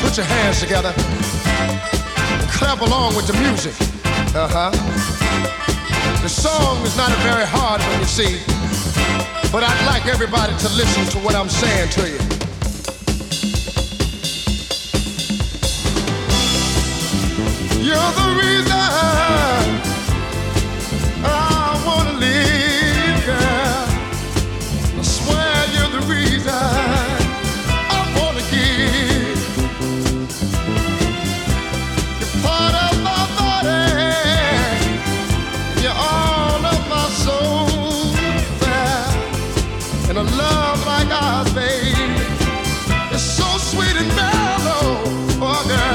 put your hands together and clap along with the music. Uh-huh. The song is not a very hard one, you see, but I'd like everybody to listen to what I'm saying to you. You're the